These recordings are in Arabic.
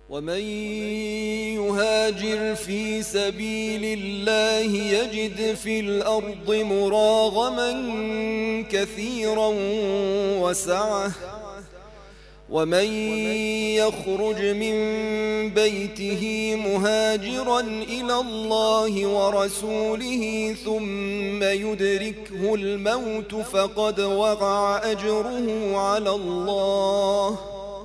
ومن يهاجر في سبيل الله يجد في الأرض مراغما كثيرا وسعة ومن يخرج من بيته مهاجرا إلى الله ورسوله ثم يدركه الموت فقد وقع أجره على الله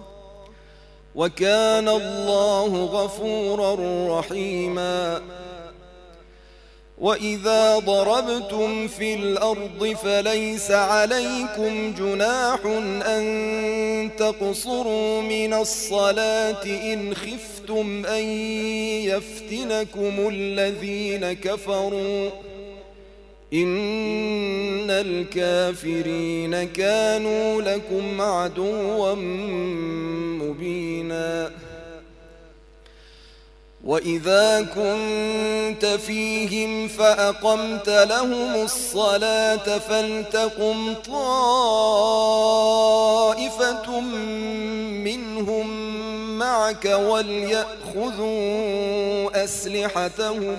وكان الله غفورا رحيما. وإذا ضربتم في الأرض فليس عليكم جناح أن تقصروا من الصلاة إن خفتم أن يفتنكم الذين كفروا إن الكافرين كانوا لكم عدوا مبينا. وإذا كنت فيهم فأقمت لهم الصلاة فلتقم طائفة منهم معك وليأخذوا أسلحتهم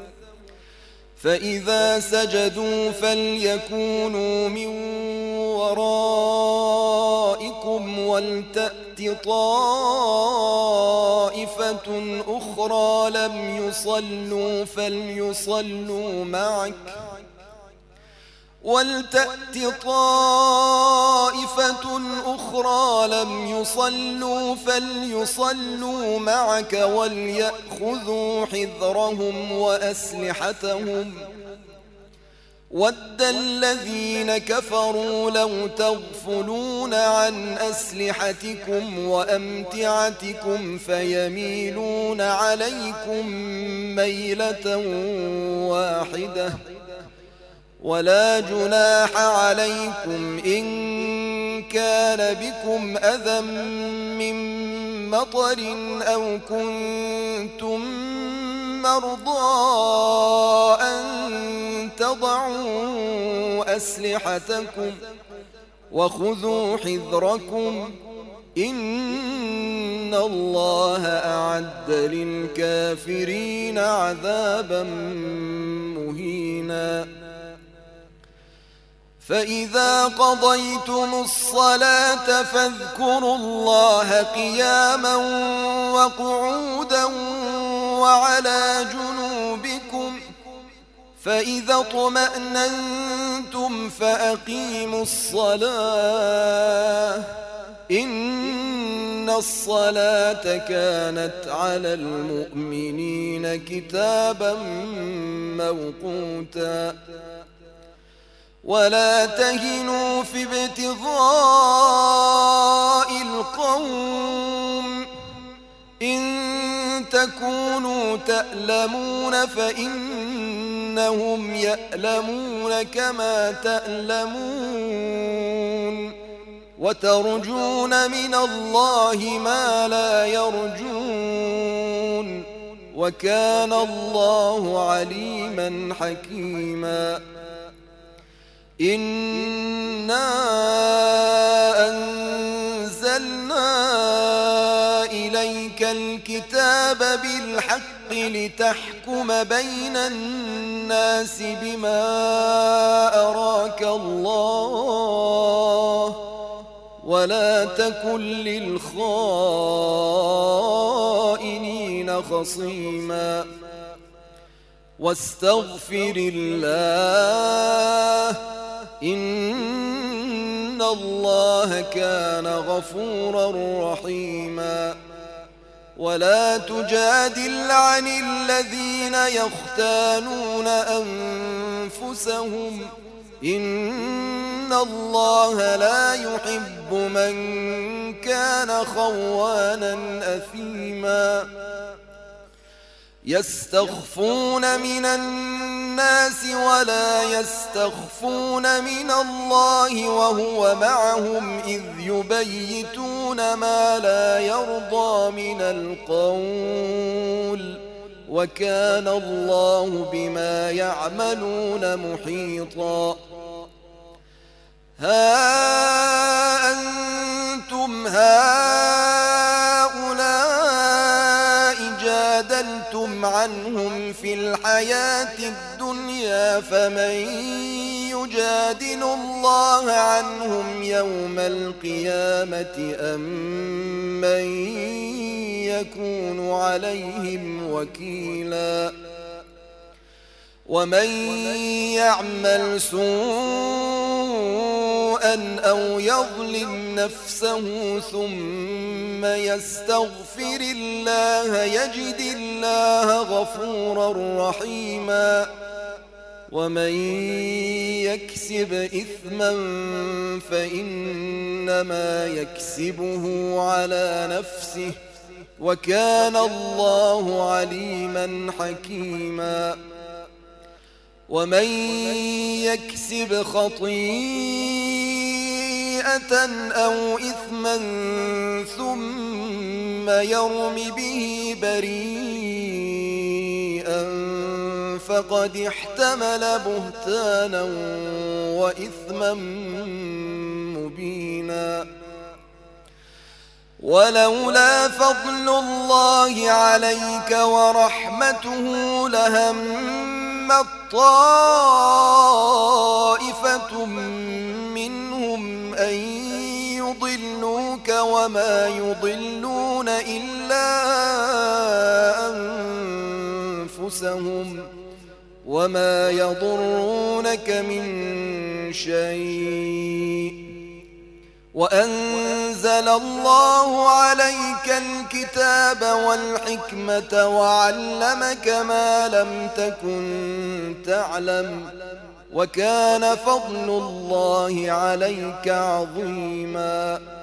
فإذا سجدوا فليكونوا من ورائكم ولتأت طائفة أخرى لم يصلوا فليصلوا معك وليأخذوا حذرهم وأسلحتهم ود الذين كفروا لو تغفلون عن أسلحتكم وأمتعتكم فيميلون عليكم ميلة واحدة ولا جناح عليكم إن كان بكم أذى من مطر أو كنتم مرضى أن تضعوا أسلحتكم وخذوا حذركم إن الله أعد للكافرين عذابا مهينا. فإذا قضيتم الصلاة فاذكروا الله قياما وقعودا وعلى جنوبكم فإذا اطمأننتم فأقيموا الصلاة إن الصلاة كانت على المؤمنين كتابا موقوتا. ولا تهنوا في ابتغاء القوم إن تكونوا تألمون فإنهم يألمون كما تألمون وترجون من الله ما لا يرجون وكان الله عليما حكيما. إنا أنزلنا إليك الكتاب بالحق لتحكم بين الناس بما أراك الله ولا تكن للخائنين خصيما. واستغفر الله إن الله كان غفورا رحيما. ولا تجادل عن الذين يختانون أنفسهم إن الله لا يحب من كان خوانا أثيما. يستخفون من الناس ولا يستخفون من الله وهو معهم إذ يبيتون ما لا يرضى من القول وكان الله بما يعملون محيطا. ها أنتم هؤلاء جادلتم عنهم في الحياة الدنيا فمن يجادل الله عنهم يوم القيامة أم من يكون عليهم وكيلا ومن يعمل سوءا أو يظلم نفسه ثم يستغفر الله يجد الله غفورا رحيما ومن يكسب إثما فإنما يكسبه على نفسه وكان الله عليما حكيما ومن يكسب خطيئة أو إثما ثم يرم به بريئا فقد احتمل بهتانا وإثما مبينا ولولا فضل الله عليك ورحمته لهمت طائفة منهم أن يضلوك وما يضلون إلا أنفسهم وما يضرونك من شيء وأنزل الله عليك الكتاب والحكمة وعلمك ما لم تكن تعلم وكان فضل الله عليك عظيما